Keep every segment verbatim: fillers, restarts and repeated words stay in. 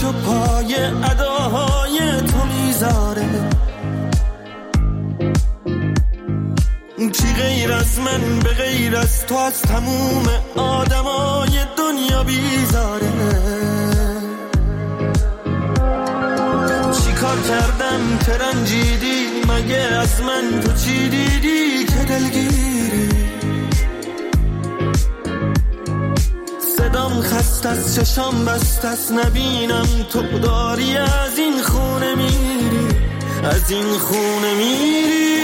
نقش و پای اداهای تو میذاره. کی غیر از من به غیر از تو از تموم آدمای دنیا بیزاره. چی کار کردم که رنجیدی؟ مگه از من تو چی دیدی که دلگیری؟ صدام خست از چشام بست از نبینم تو داری از این خونه میری، از این خونه میری.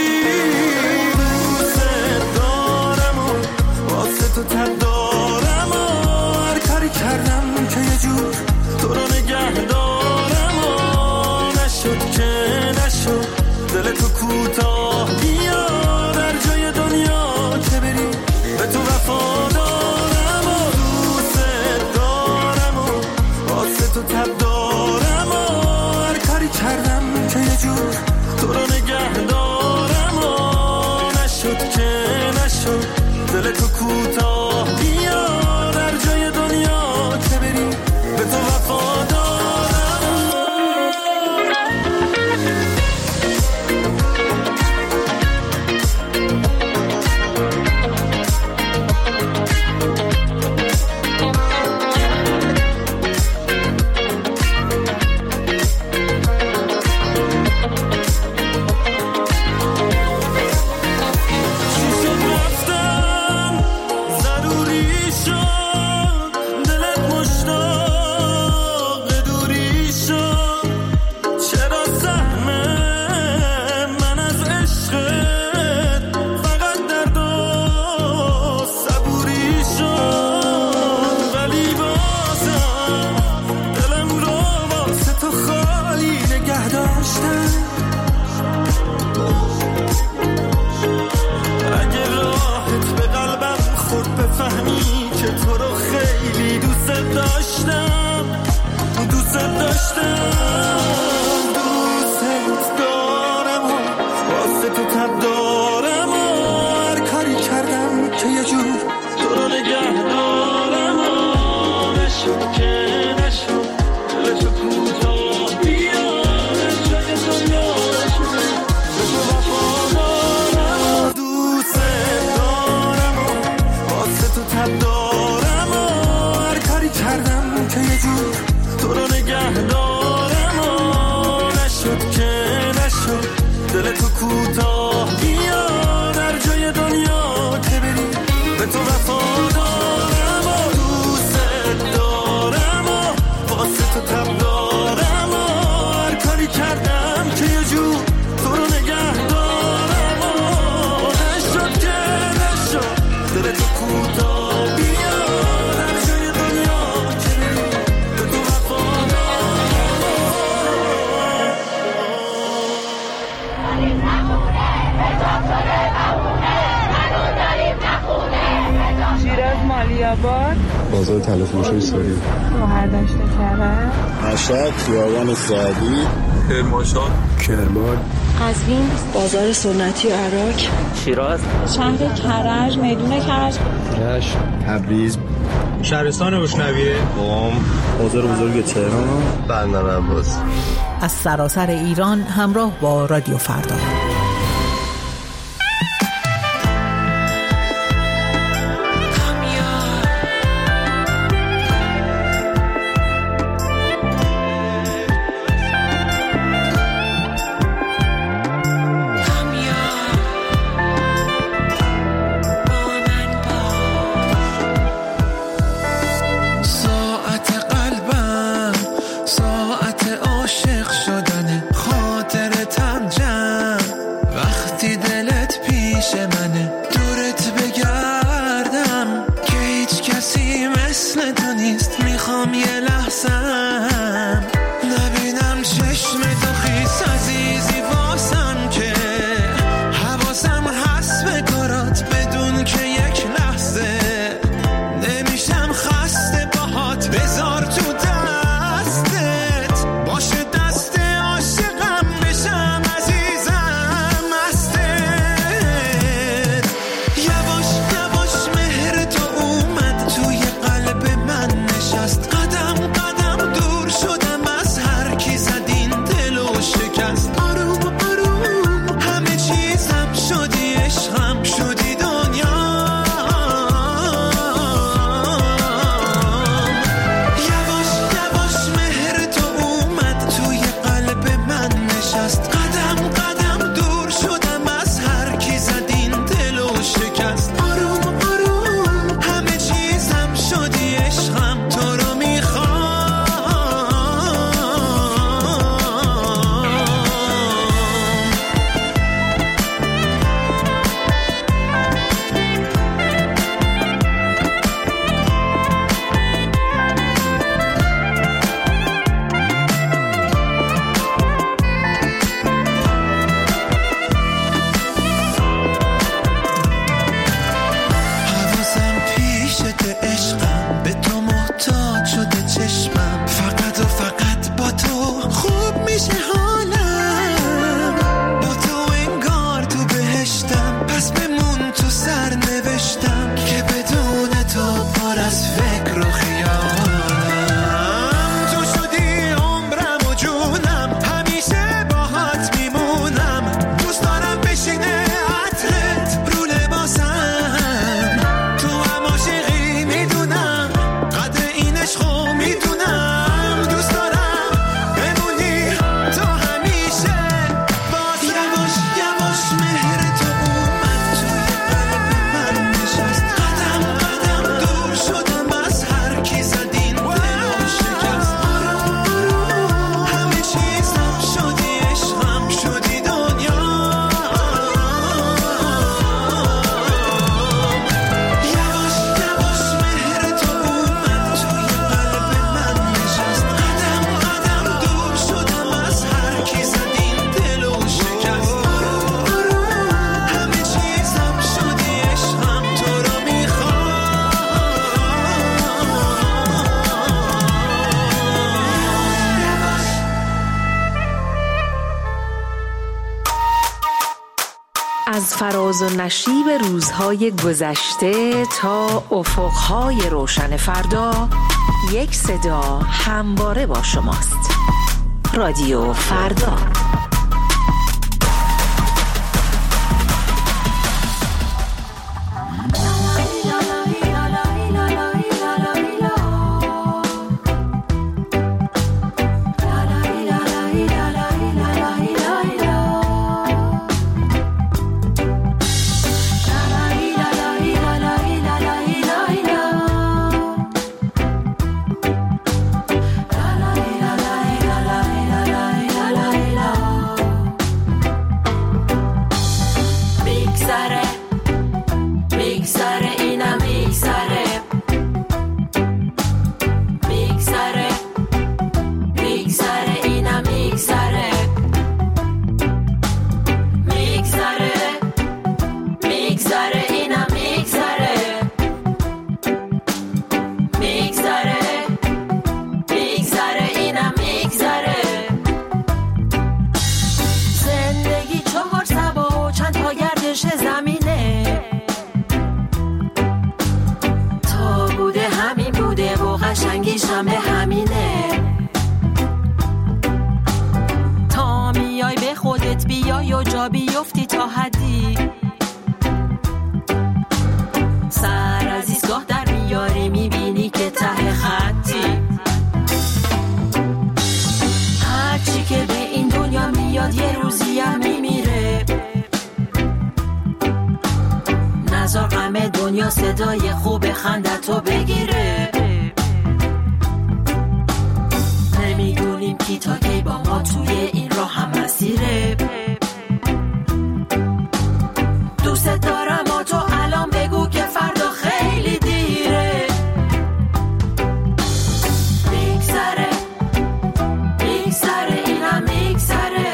تو تب دارم و هر کاری کردم که یه جور تو رو نگه دارم و نشد که نشد. دل تو کوتاه بیا در جای دنیا که بری، به تو وفا دارم و دوست دارم و واسه تو تب دارم و هر کاری کردم که یه جور تو رو نگه دارم و نشد که نشد. دل تو کوتاه بیا در جای دنیا که بری، به تو وفا دارم. بازار تلفروشی ساری هر داشته کرده مشهد خیابان سعدی کرمانشاه کرمان قزوین بازار سنتی و عراق شیراز شهر کرج میدون کرج رشت تبریز شهرستان بشنویه قم بازار بزرگ تهران بندر عباس. از سراسر ایران همراه با رادیو فردا. عاشق شدن خاطر تم جمع میشه حالم، با تو انگار تو بهشتم، پس بمون تو سر نوشتم که بدون تو پر از فکر و خیالم. تو شدی عمرم و جونم، همیشه باهات میمونم، دوست دارم بشینه عطرت رو لباسم، تو هم عاشقی میدونم، قدر این عشقو میدونم، دوست دارم بمونی تو همیشه. باز یواش یواش مهر تو اومد توی قلب من نشست، قدم قدم دور شدم از هر کی زد این دلو شکست. همه چیزم شدی عشقم، شدی دنیا. یواش یواش مهر تو اومد توی قلب من نشست، قدم قدم دور شدم از هر کی زد این دلو شکست. همه چیزم شدی عشقم، تو رو میخوام. از فراز و نشیب روزهای گذشته تا افقهای روشن فردا، یک صدا همواره با شماست. رادیو فردا. قشنگیشم به همینه، تا میای به خودت بیای و جا بیفتی تا حدی، سر از ایستگاه در میاری میبینی که ته خطی، هرچی که به این دنیا میاد یه روزی هم میمیره، نذار غم دنیا صدای خوب خندتو بگیره، نمیدونیم کی تا کی با ما توی این راه هم مسیره، دوست دارم ما تو الان بگو که فردا خیلی دیره، میگذره میگذره اینم میگذره،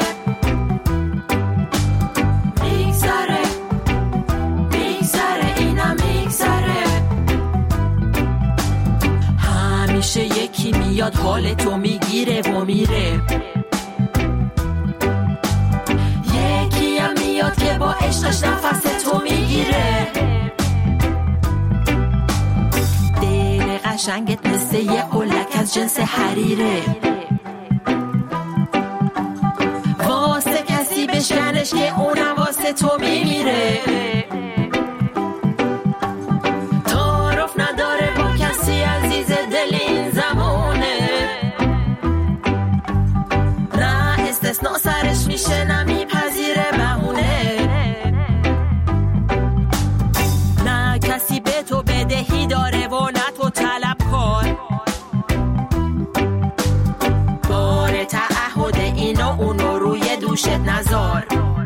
میگذره میگذره اینم میگذره، همیشه یکی میاد حال تو میگیره و میره، یکی هم میاد که با عشقش نفس تو میگیره، دل قشنگت مثل یه قلک از جنس حریره، واسه کسی بشکنش که اونم واسه تو میمیره، تعارف نداره با کسی عزیز دل این زمانه، نه استثناء سرش میشه نه میپذیره بهونه، نه کسی به تو بدهی داره و نه تو طلب کار، بار تعهد اینو اونو روی دوشت نذار،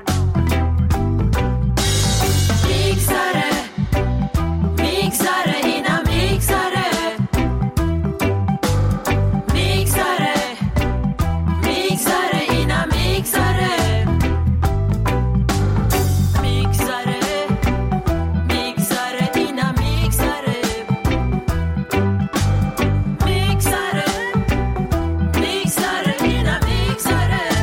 میگذره میگذره اینم میگذره، میگذره میگذره اینم میگذره، میگذره میگذره اینم میگذره، میگذره میگذره اینم میگذره.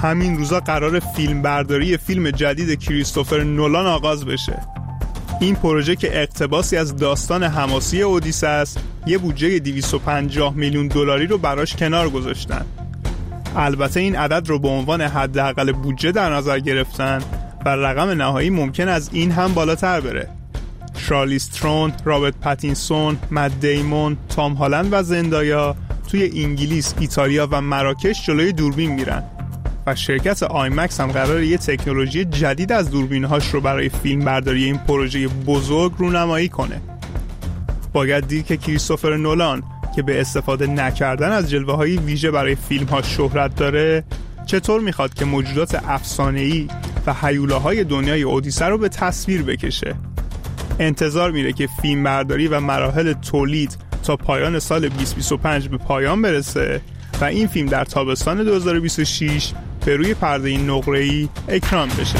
همین روزا قرار فیلم برداری فیلم جدید کریستوفر نولان آغاز بشه. این پروژه که اقتباسی از داستان حماسی اودیسه است، یه بودجه دویست و پنجاه میلیون دلاری رو براش کنار گذاشتن. البته این عدد رو به عنوان حداقل بودجه در نظر گرفتن و رقم نهایی ممکن از این هم بالاتر بره. شارلیز ترون، رابرت پاتینسون، مت دیمون، تام هالند و زندایا توی انگلیس، ایتالیا و مراکش جلوی دوربین میرن و شرکت آیمکس هم قراره یه تکنولوژی جدید از دوربین‌هاش رو برای فیلم برداری این پروژه بزرگ رونمایی کنه. باید دید که کریستوفر نولان که به استفاده نکردن از جلوه‌های ویژه برای فیلم‌ها شهرت داره، چطور میخواد که موجودات افسانه‌ای و هیولاهای دنیای اودیسه رو به تصویر بکشه. انتظار میره که فیلم برداری و مراحل تولید تا پایان سال بیست بیست و پنج به پایان برسه و این فیلم در تابستان دو هزار و بیست و شش به روی پرده نقره‌ای اکران بشه.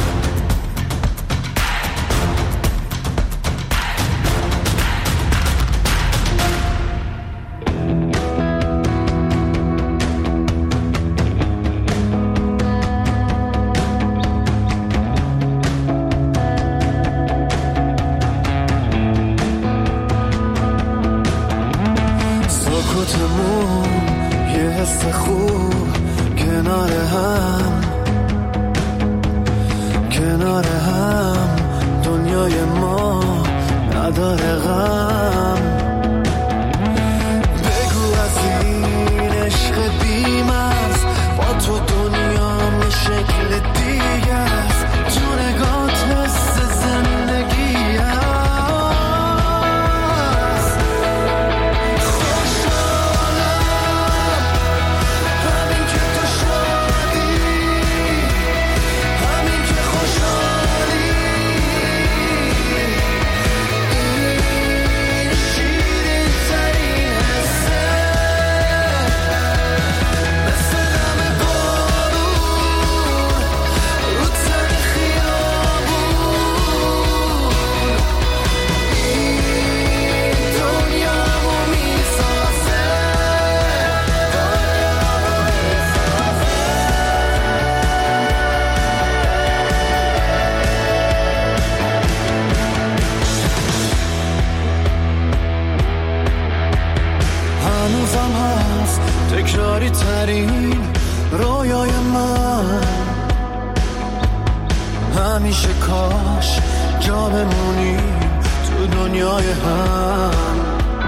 همیشه کاش جا بمونی تو دنیای هم.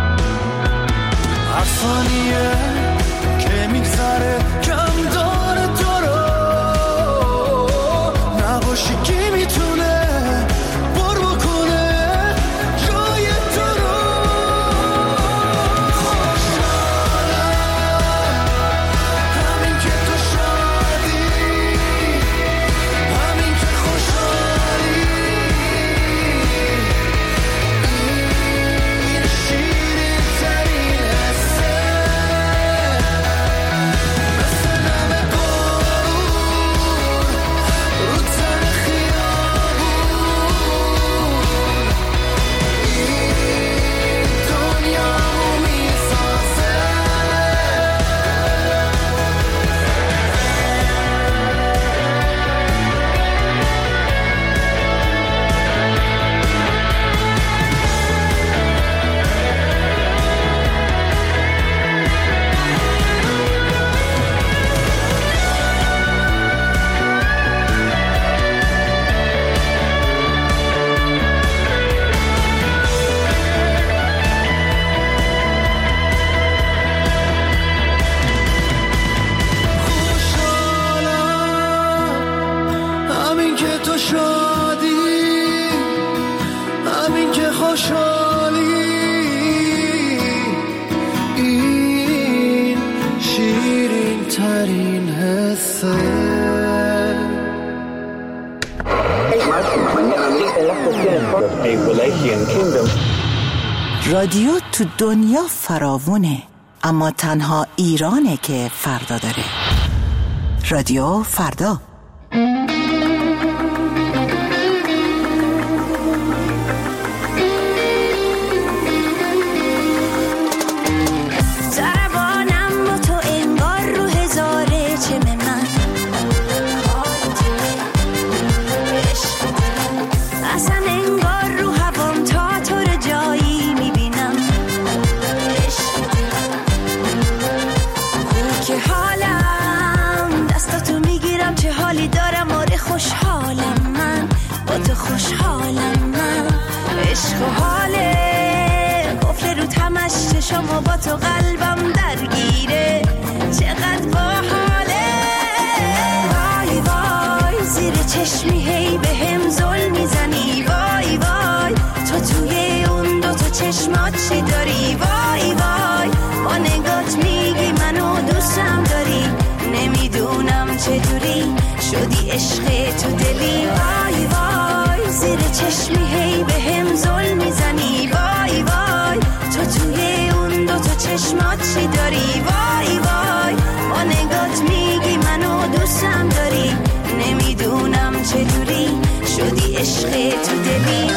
هر ثانیه که میگذره کم داره تو رو، نباشی کی میتونه پر بکنه جای تو رو. خوشحالم همین که تو شادی، همین که خوشحالی، این شیرین ترین حسه، مثل نم بارون رو تن خیابون، این دنیامو میسازه. همین که تو شادی، همین که خوشحالی، این شیرین ترین حسه. رادیو تو دنیا فراوونه، اما تنها ایرانه که فردا داره. رادیو فردا. ضربانم با تو انگار رو هزاره چم من، عشق و حاله قفل رو تمش چشم با تو قلبم درگیره چقدر باحاله وای وای زیر چشمی هی به هم زل میزنی وای وای تو توی اون دو تا چشمات چی داری وای وای با نگات میگی منو دوستم داری نمیدونم چجوری شدی عشق تو دلی وای وای زیر چشمی هی به هم زل میزنی وای وای تو توی اون دو تا چشمات چی داری وای وای با نگات میگی منو دوستم داری نمیدونم چجوری شدی عشق تو دلی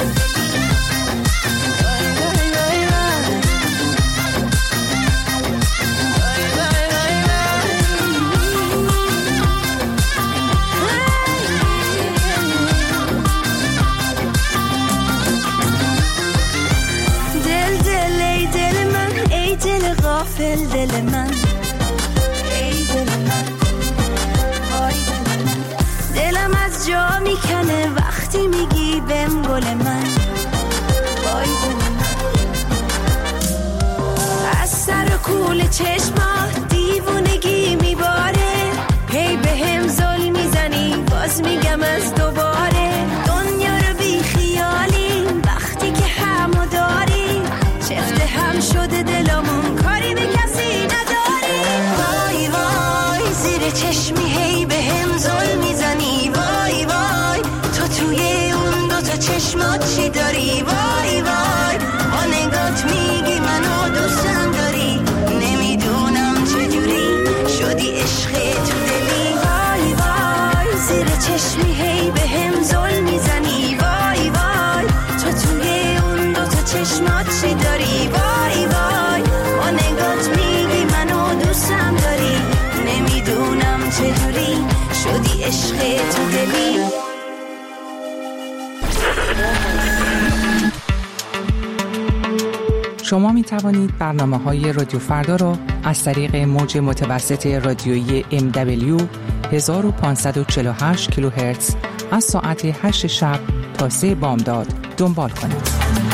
غافل دل من ای دل من وای دل من دلم از جا میکنه وقتی میگی بهم گل من وای دل من از سر و کول چشمات دیوونگی میباره هی بهم زل میزنی باز میگم از دوباره دنیا رو بی خیالی وقتی که همو داری چفت هم شده دلمون کاری به کسی نداری وای وای زیر چشمی هی به هم زل میزنی وای وای تو توی اون دو تا چشمات چی داری وای وای با نگات میگی منو دوستم داری نمیدونم چجوری شدی عشق تو دلی وای وای زیر چشمی هی به هم زل میزنی وای وای تو توی اون دو تا چشمات چی داری وای وای با نگات میگی منو دوستم داری نمیدونم چجوری شدی عشق تو دلی شما می توانید برنامه های رادیو فردا را از طریق موج متوسط رادیویی ام دبلیو هزار و پانصد و چهل و هشت کیلوهرتز از ساعت هشت شب تا سه بامداد دنبال کنید.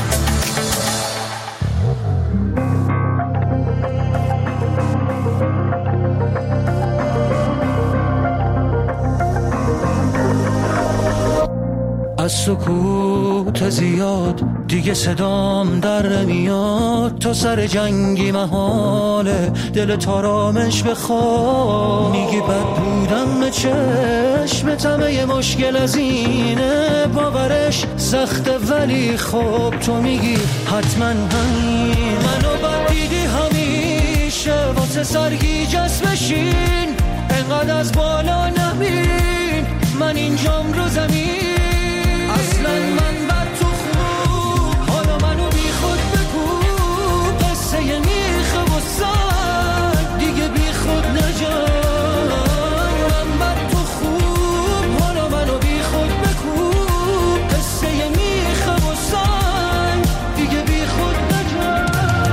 از سکوت زیاد دیگه صدام در نمیاد تو سر جنگی محاله دل تارامش بخواه میگی بد بودم به چشم همه مشکل از اینه باورش سخته ولی خب تو میگی حتما همین منو بد دیدی همیشه واسه سرگیجه بشین انقدر از بالا نبین من اینجام رو زمین اصلا من بد تو خوب حالا منو بی خود بگو قصه میخه و سر دیگه بی خود نجای من بد تو خوب حالا منو بی خود بگو قصه میخه و سر دیگه بی خود نجای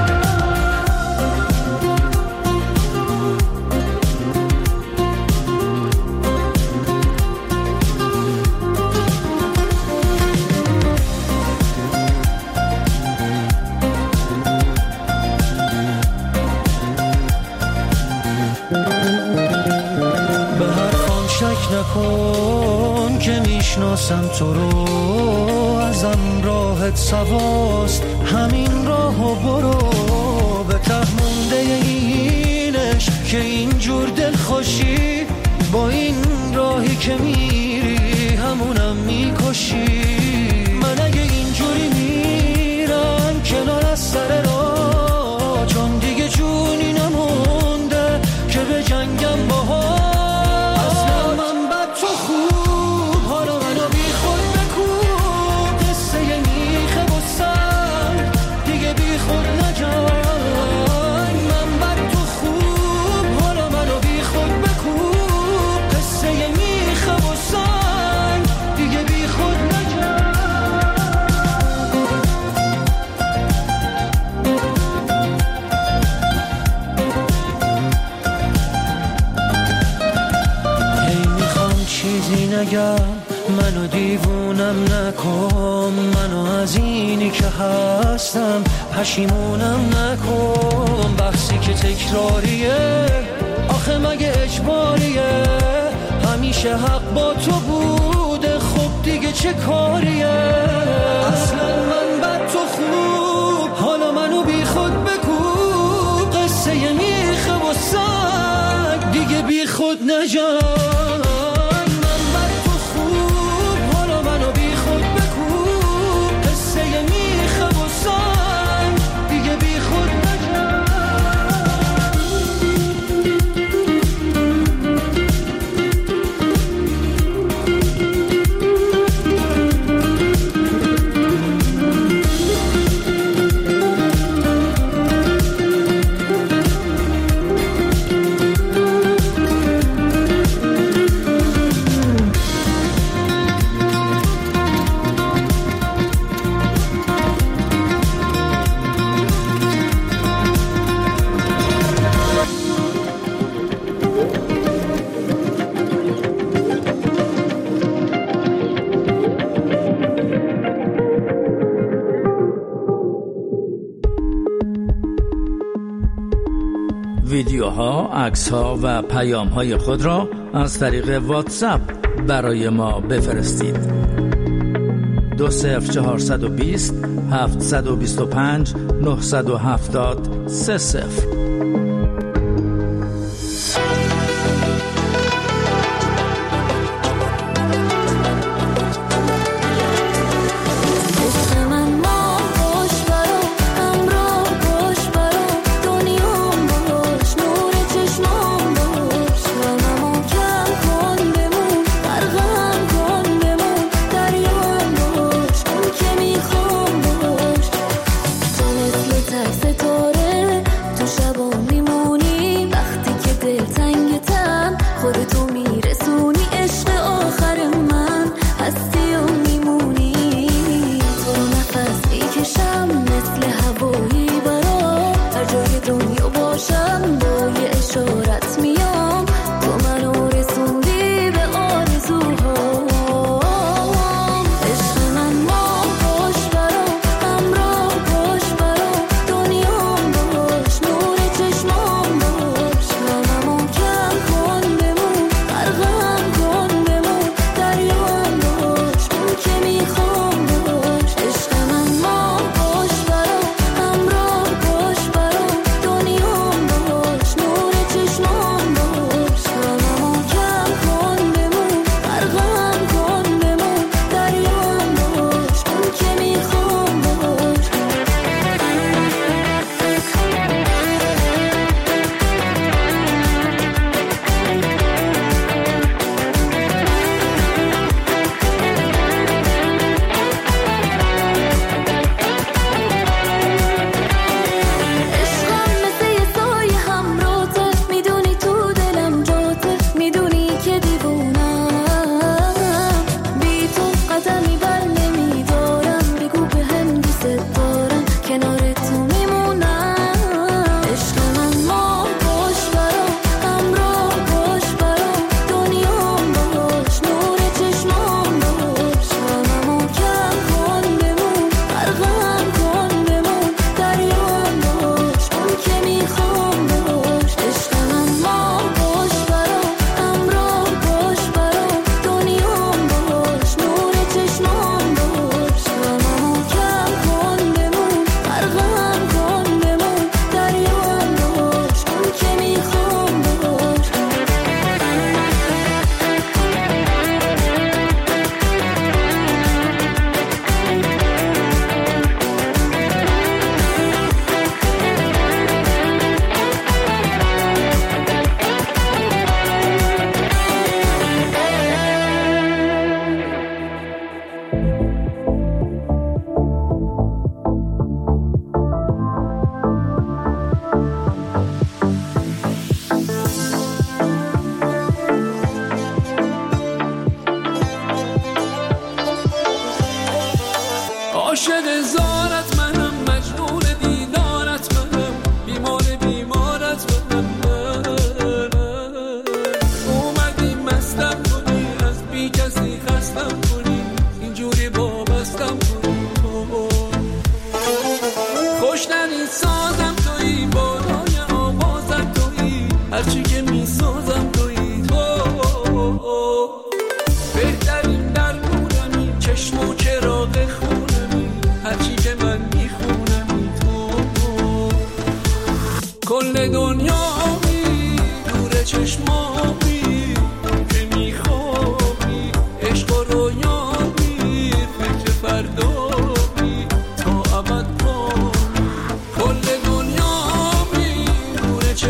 نکن که میشناسم تو رو ازم راحت سواست همین راهو برو به ته مونده اینش که اینجور دل خوشی با این راهی که میری همونم میکشی من اگه اینجوری میرم کنار از سر راه چون دیگه جونی نمونده که به جنگم باها منو دیوونه کم نکن منو از اینی که هستم، پشیمونم نکن. بحثی که تکراریه آخه مگه اجباریه، همیشه حق با تو بوده خب دیگه چه کاریه. اصلا من بد تو خوب، حالا منو بی خود بکوب، قصه میخه و سگ دیگه بی خود نجام. من بد تو خوب، حالا منو بی خود بکوب، قصه میخه و سگ دیگه بی خود نجام. ویدیوها، عکس‌ها و پیام‌های خود را از طریق واتساپ برای ما بفرستید. دو صفر چهارصد و بیست هفتصد و بیست و پنج نهصد و هفتاد سه صفر.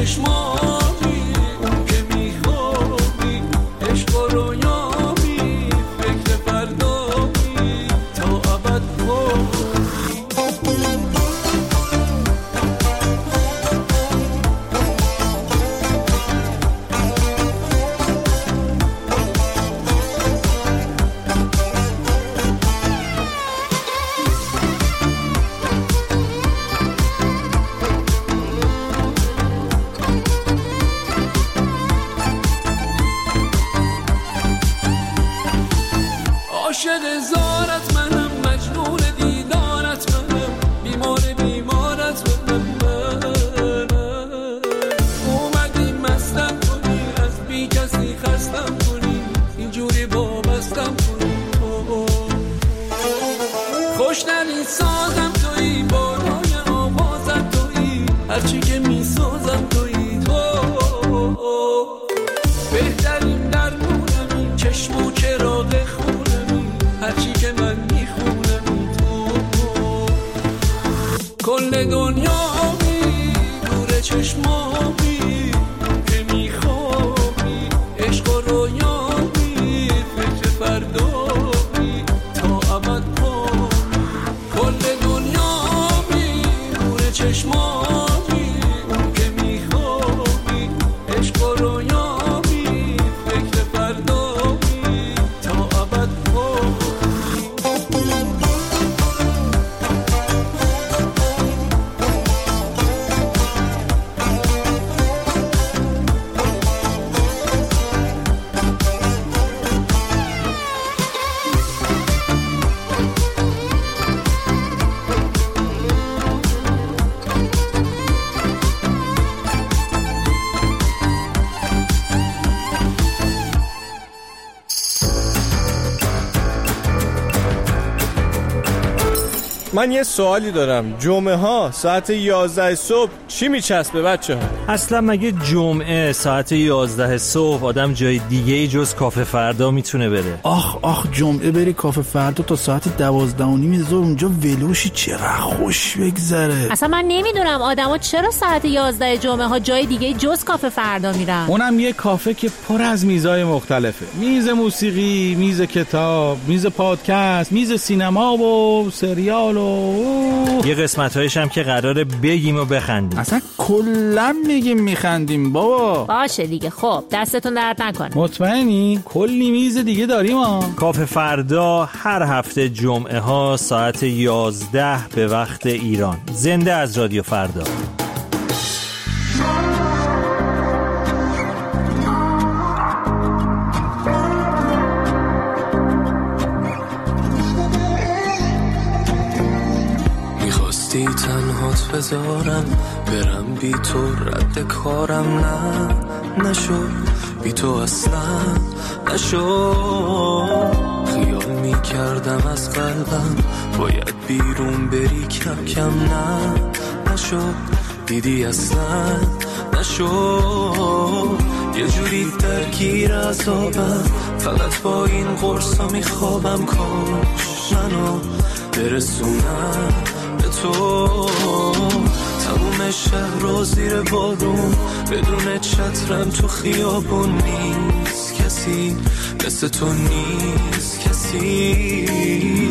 چشمامی اون که میخوابی عشق و رویامی فکر فردامی تا ابد عاشق زارت منم مجنون دیدارت منم بیمار بیمارت منم اومدی مستم کنی از بی کسی خستم کنی اینجوری وابستم کنی خوشترین سازم تویی بالای آوازم تویی هرچی که میسازم تویی تو بهترین درمونمی چشم و چراغ خونمی هرچی که من میخونم تو کل دنیامی نور چشمامی که میخوابی عشق و رویامی فکر فردامی تا ابد پامی کل دنیامی نور چشمامی که میخوابی عشق و رویامی فکر فردامی تا ابد پامی من یه سوالی دارم. جمعه ها ساعت یازده صبح چی میچسبه بچه ها؟ اصلا مگه جمعه ساعت یازده صبح آدم جای دیگه ای جز کافه فردا میتونه بره؟ آخ آخ جمعه بری کافه فردا تا ساعت دوازده و نیم ظهر اونجا ولوشی چقدر خوش بگذره. اصلا من نمیدونم آدما چرا ساعت یازده جمعه ها جای دیگه جز کافه فردا میرن. اونم یه کافه که پر از میزای مختلفه. میز موسیقی، میز کتاب، میز پادکست، میز سینما و سریال و یه قسمت‌هایش هم که قراره بگیم و بخندیم. اصلا کلا میگیم میخندیم بابا. باشه دیگه. خب دستتون درد نکنه. مطمئنی؟ کلی میز دیگه داریم ها. کافه فردا هر هفته جمعه ها ساعت یازده به وقت ایران. زنده از رادیو فردا. تنهات بذارم برم بی تو رد کارم نه نشو بی تو اصلا نشو خیال می کردم از قلبم باید بیرون بری کم کم نه نشو دیدی اصلا نشو یه جوری درگیر عذابم فقط با این قرصا می خوابم کاش منو برسونم تو تموم شهر رو زیر بارون بدون چترم تو خیابون نیست کسی مثل تو نیست کسی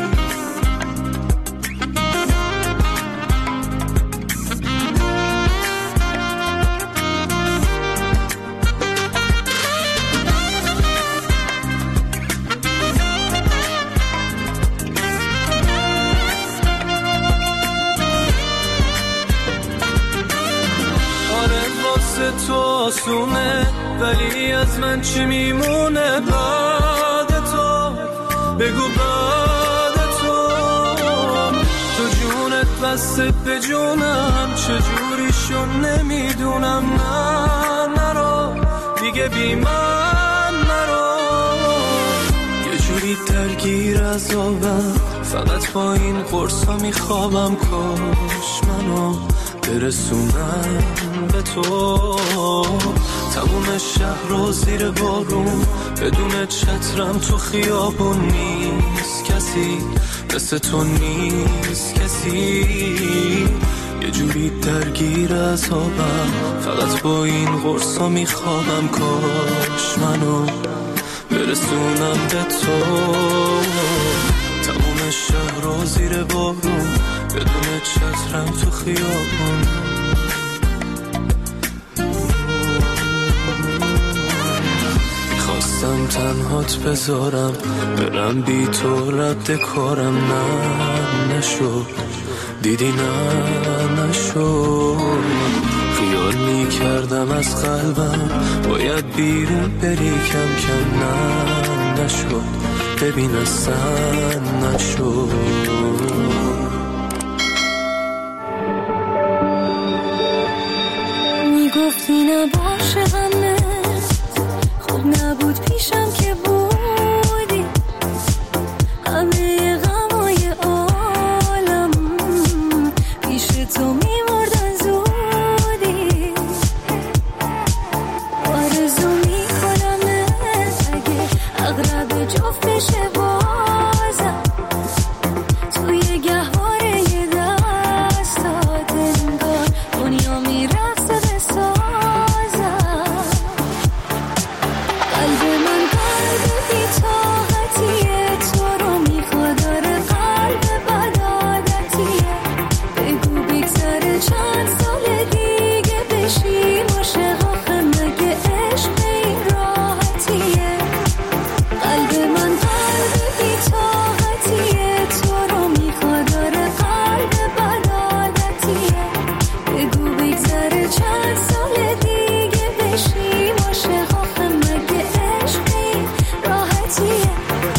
تو آسونه ولی از من چی میمونه بعد تو بگو بعد تو تو جونت بسته به جونم چجوری شون نمیدونم نه نرو دیگه بی من نرو یه جوری درگیر عذابم فقط با این قرصا میخوابم کاش منو برسونم به تو تموم شهر رو زیر بارون بدون چترم تو خیابون نیست کسی مثل تو نیست کسی یه جوری بود درگیر اعصابم، فقط با این قرصا میخوابم. کاش منو برسونم به تو، تموم شهر رو زیر بارون، بدون چترم تو خیابون. میخواستم تنهات بذارم، برم بی تو رد کارم. نه نشد، دیدی نه نشد. خیال میکردم از قلبم باید بیرون بری کم کم. نه نشد، ببین اصلا نشد. میگفتی نباشه همه خوب نبود پیشم که بودی، همه غمای عالم پیش تو میمردن زودی. آرزو میکنم اگه اغرب جفت بشه بازم، توی گهواره یه دستات انگار دنیا میرقصه به سازم. قلب من قلب بی طاقتیه، تو رو میخواد. داره قلب بد عادتیه، بگو بگذره چند سال دیگه بشیم عاشق. آخه مگه عشق این راحتیه؟ قلب من قلب بی طاقتیه، تو رو میخواد. داره قلب بد عادتیه، بگو بگذره چند سال دیگه بشیم عاشق. آخه مگه عشق این راحتیه؟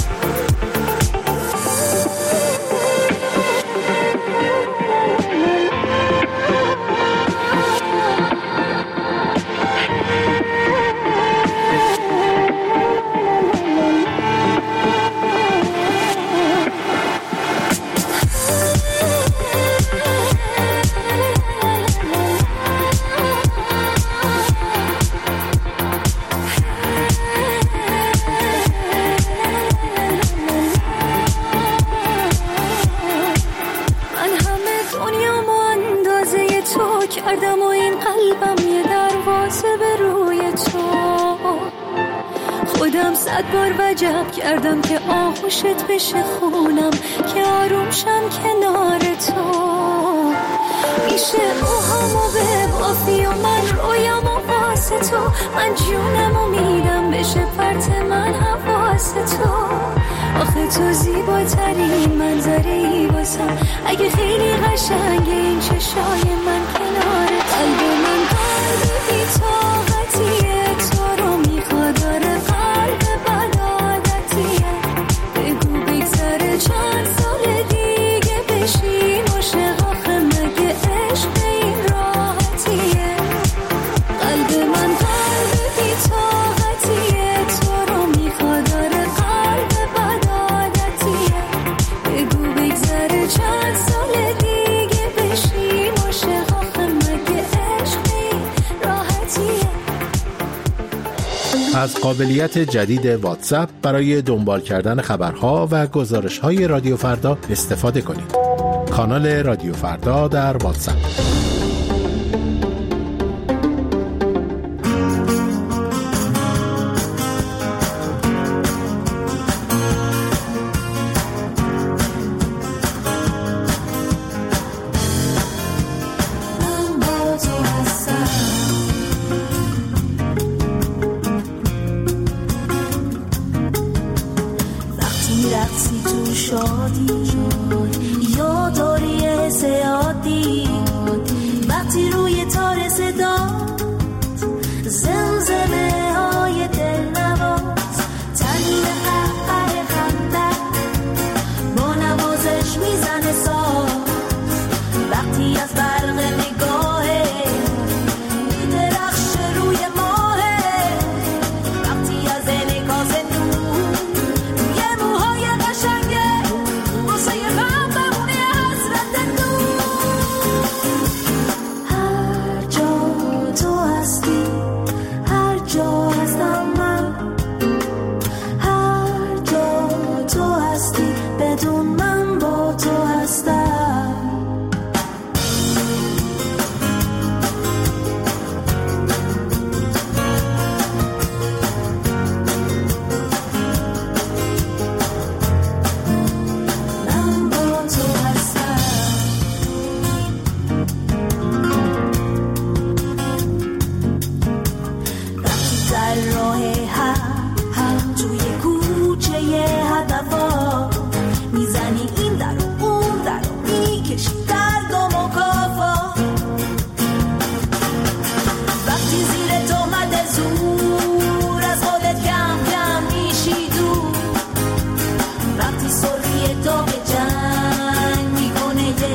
من همه دنیامو اندازه تو کردم و این قلبم یه دروازه به روی تو. خودم صد بار وجب کردم که آغوشت بشه خونم، که آروم شم کنار تو. میشه اوهامو ببافی و من رویامو واسه تو، من جونمو میدم بشه پرت من حواس تو. آخه تو زیباترین منظری واسم، اگه خیلی قشنگه این چشای من کنارت. قلب من قلب بی طاقتیه، تو رو میخواد. داره قلب بد عادتیه، بگو بگذره چند سال دیگه بشیم عاشق. آخه مگه عشق این راحتیه؟ قلب من قلب بی طاقتیه، تو رو میخواد. داره قلب بد عادتیه، بگو بگذره چند سال دیگه بشیم عاشق. آخه مگه عشق این راحتیه؟ از قابلیت جدید واتساپ برای دنبال کردن خبرها و گزارش‌های رادیو فردا استفاده کنید. کانال رادیو فردا در واتساپ. رقصی تو شادی یا داری حس عادی،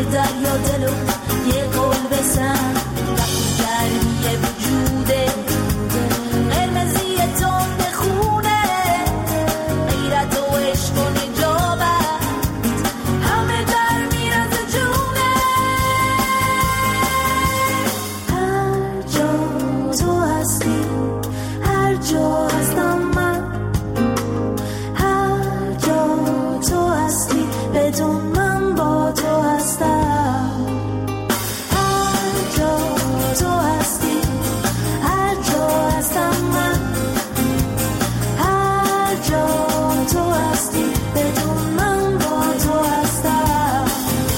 دریا دلو یه قول بزن وقتی گرمی وجوده قرمزی تند خونه غیرت و عشق و نجابت همه در میرز جونه هر جا تو هستی هر جا هستم من هر جا تو هستی بدون من با تو هستم هر جا تو هستی هر جا هستم من هر جا تو هستی بدون من با تو هستم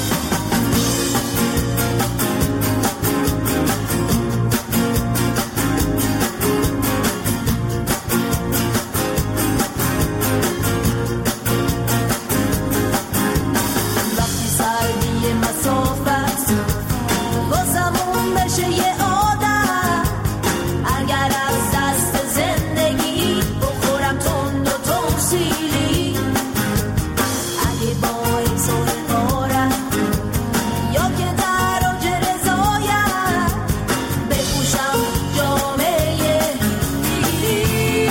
وقتی سردی مسافت واسمون بشه یه عادت اگر از دست زندگی بخورم تند و تمثیلی اگه باعث و غارت یا که در اوج رضایت بپوشم جامعه پیری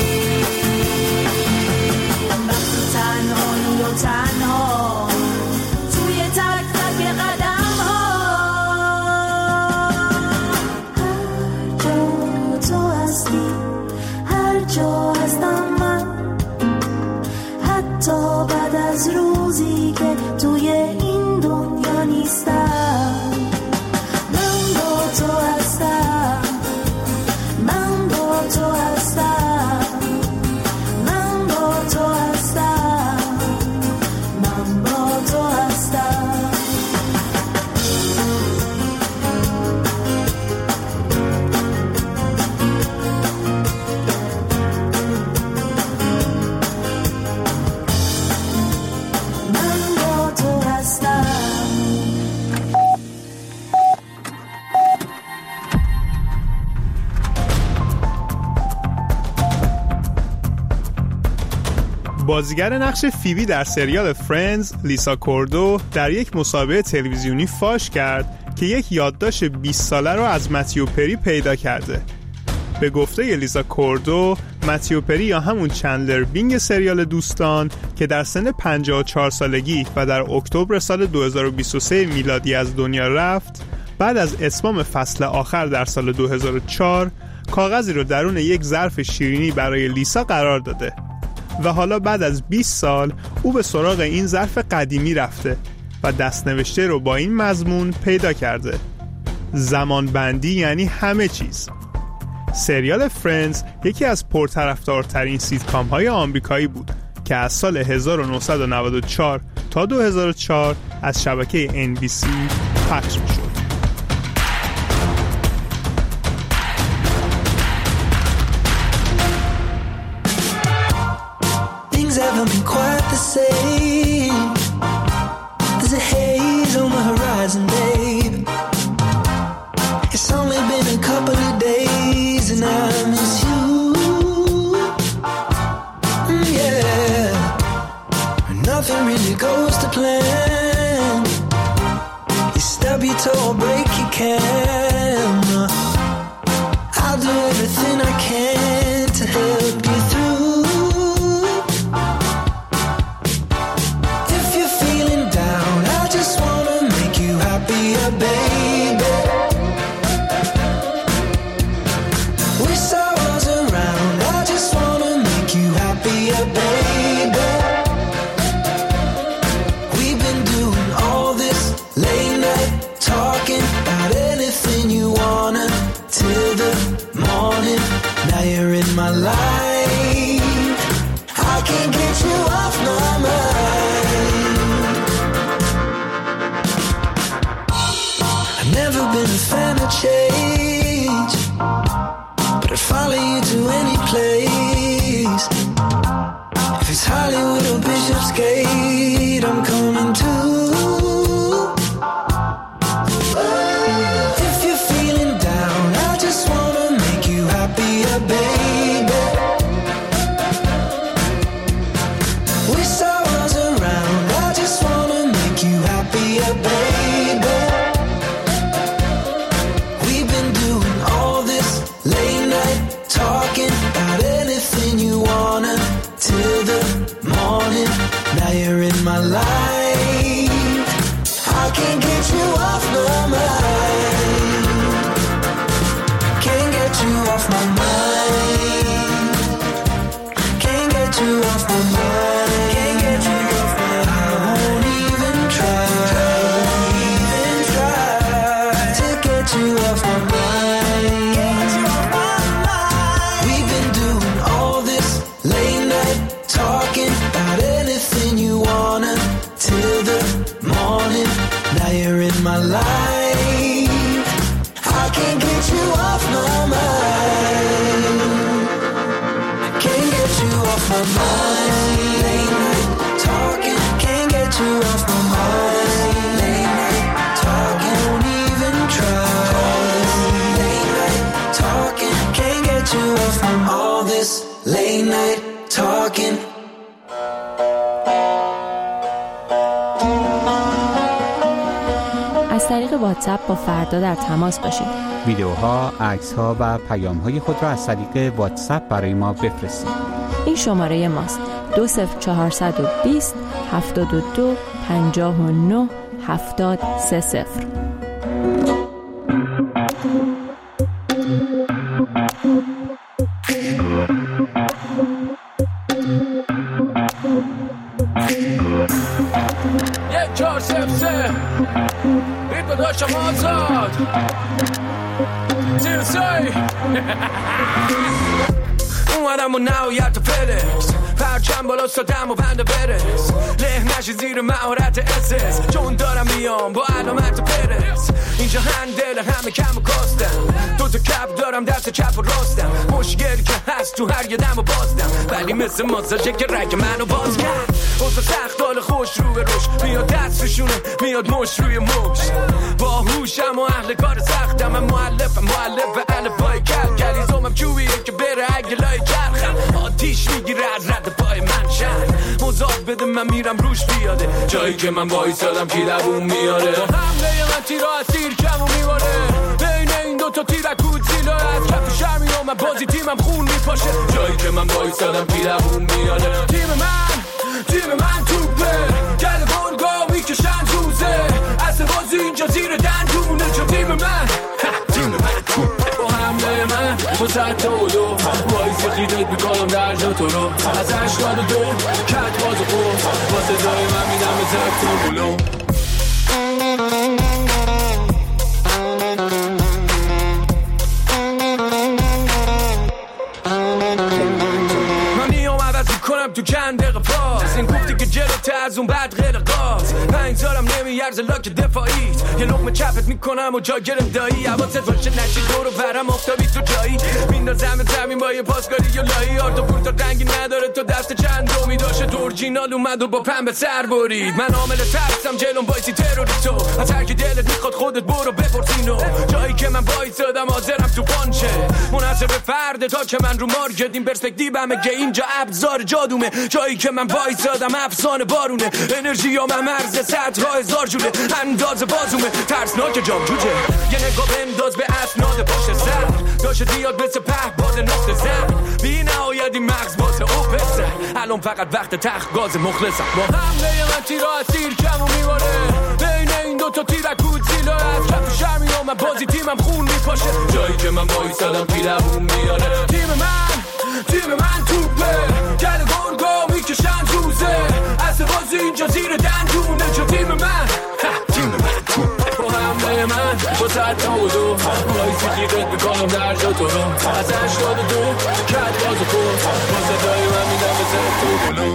وقتی تنهایی و تنها توی تک تک قدم ها هر جا تو هستی هر جا هستم من حتی بعد از روزی که توی این دنیا نیستم من با تو هستم من با تو هستم من با تو هستم من با تو هستم من با تو هستم بازیگر نقش فیبی در سریال فرندز لیسا کوردو در یک مسابقه تلویزیونی فاش کرد که یک یادداشت بیست ساله رو از متیو پری پیدا کرده. به گفته لیسا کوردو، متیو پری یا همون چندلر بینگ سریال دوستان که در سن پنجاه و چهار سالگی و در اکتبر سال دو هزار و بیست و سه میلادی از دنیا رفت، بعد از اتمام فصل آخر در سال دو هزار و چهار کاغذی رو درون یک ظرف شیرینی برای لیسا قرار داده و حالا بعد از بیست سال او به سراغ این ظرف قدیمی رفته و دستنوشته رو با این مضمون پیدا کرده: زمان بندی یعنی همه چیز. سریال فرندز یکی از پرطرفدارترین سیتکام های آمریکایی بود که از سال هزار و نهصد و نود و چهار تا دو هزار و چهار از شبکه ان بی سی پخش می شد. Things haven't been quite the same. There's a haze on the horizon, babe. It's only been a couple of days and I miss you. Mm, yeah. Nothing really goes to plan. You stub your toe or break your camera. I'll do everything I can to help you through. If you're feeling down, I just wanna make you happier, baby. Wish I was around, I just wanna make you happier, baby. We've been doing all this late night talking about anything you wanna till the morning. Now you're in my life, I can't get you off my mind. I've never been a fan of change, but I'd follow you to any place. If it's Hollywood or Bishopsgate, I'm coming too. If you're feeling down, I just wanna make you happier, baby. Wish I was around, I just wanna make you happier, baby. you off my mind. We've been doing all this late night talking about anything you wanna till the morning. Now you're in my life. I can't get you off my mind. Can't get you off my mind. Late night talking, can't get you off my mind. Late night talking, won't even try. Late night talking, can't get you off from all this late night talking. از طریق واتساپ با فردا در تماس باشید. ویدیوها، عکس‌ها و پیام‌های خود را از طریق واتساپ برای ما بفرستید. این شماره ماست: دو صفر چهارصد و بیست هفتاد و دو پنجاه و نه هفتاد سه صفر. یک چهار صفر سه ریتم داشتم آزاد سی سی اومدم و نهایت فلکس پرچم بالا سادم و بنده برس له نشی زیر مهارت اسس چون دارم میام با علامت پرس اینجا هندل همه کم و کاستم دو تا کپ دارم دست چپ و راستم مشکل که هست تو هر یه دم و بازدم ولی مثل ماساژه که رگ منو باز کرد اوزا سخت حال خوش رو به روش میاد دستشونه میاد مش روی مش با هوشم و اهل کار سختم من مؤلفم مؤلف الفای کل کلیزومم چوبیه که بره اگه لای چرخم آتیش میگیره از رد پای من شد مزاد بده من میرم روش بیاده جایی که من وایسادم کی دووم میاره با حمله من تیرا از تیر کم و میواره بین این دوتا تیرکود زیلا از کف شرمی و من بازی تیمم خون میپاشه جایی که من وایسادم کی دووم میاره تیم من تیم من توپه گل گرگا میکشن روزه اصل بازی اینجا زیر دندونه چون تیم من تیم من توپه با حمله من با ست و دو وایسی خیدت میکنم در جا تو رو از هشتاد و دو کت باز و خوب با صدای من میدم به زفت و بلو کنم تو چند دقیقه پاس این گفتی که جلوته از اون بعد غیر قاس پنج سالم نمیارزه لاک دفاعیت یه لقمه چپت میکنم و جا گرم دایی حواست باشه نشی دور و برم آفتابی تو جایی میندازم زمین با یه پاسکاری یا لایی آرتا پورتا رنگی نداره تو دست چند دومی داشته تو اورجینال اومد و با پنبه سر برید من عامل ترسم جلوم بایسی تروریستو از هر کی دلت میخواد خودت برو بپرسینو جایی که من وایسادم حاضرم تو پانچه منحصر به فرد تا که من رو مارکت این پرسپکتیومه که اینجا ابزار جادومه جایی که من وایسادم افسانه بارونه انرژی ها من مرز صدها هزار جوله انداز بازومه ترسناک جام جوجه یه نگاه بنداز به اسناد پشت سر داشته دیاد مثل پهباد نقطه زن بی نهایت این مغز بازه اوپسه الان فقط وقت تخت گاز مخلصم با حمله من تیرا از تیر کم و میواره بین این دوتا تیرکود زیلا از کف شرمی ها من بازی تیمم خون میپاشه جایی که من وایسادم کی دووم میاره تیم من تیم من توپه گل گرگا میکشن روزه اصل بازی اینجا زیر دندونه چون تیم من تیم من توپه با حمله من با ست و دو وایسی خیدت میکنم در جا تو رو از هشتاد و دو کت باز و خود با صدای من میدم به زفت و بلو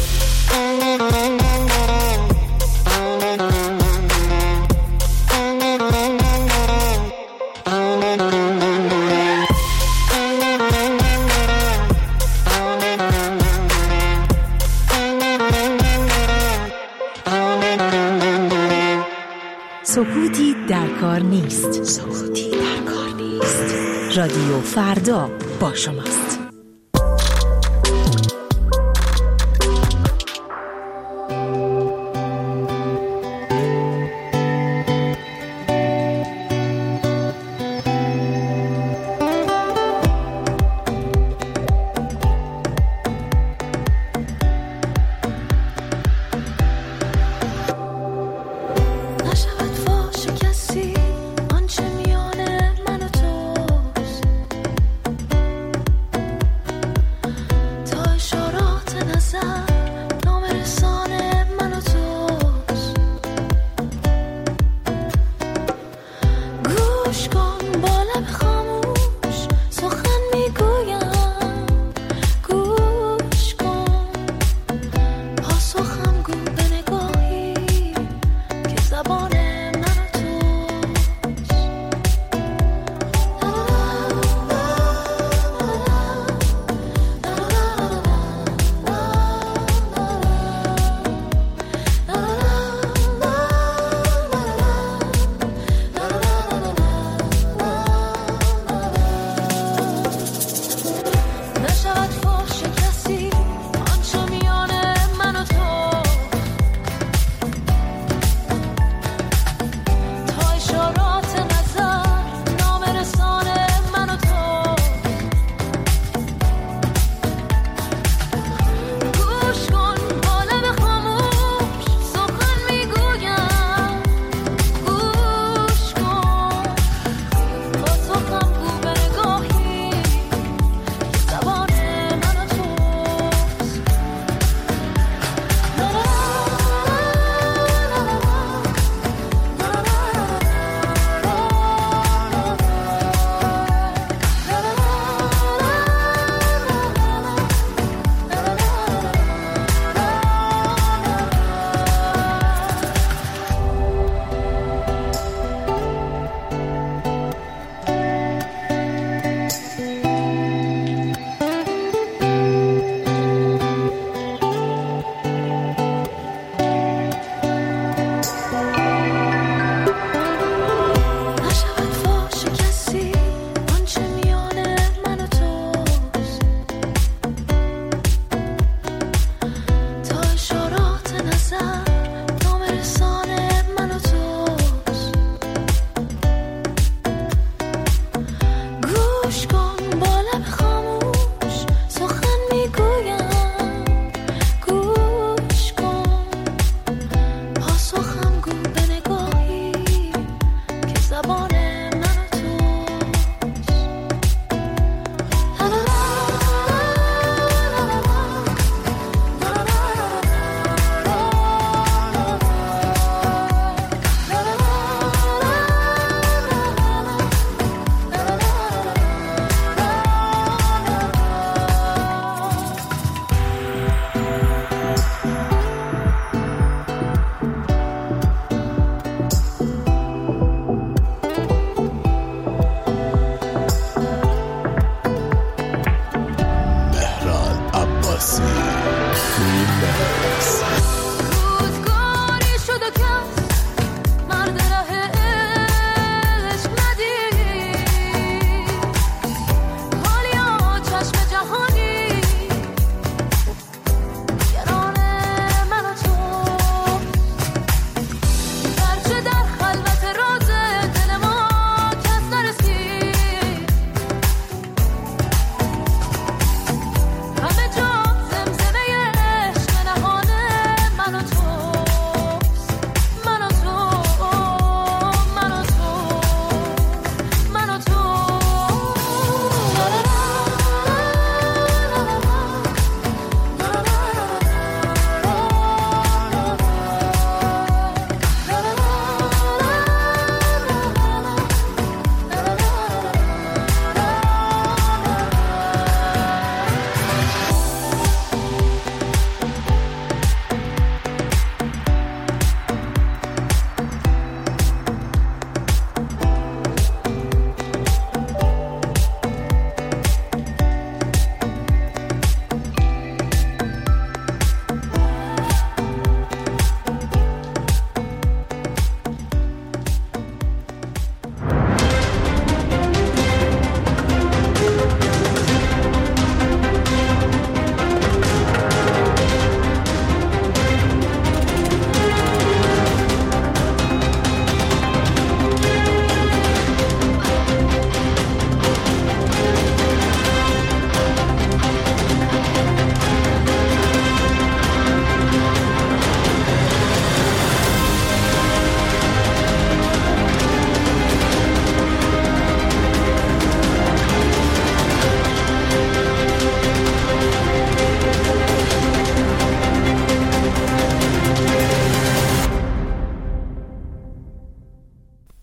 سکوتی در کار نیست. سکوتی در کار نیست. رادیو فردا با شماست.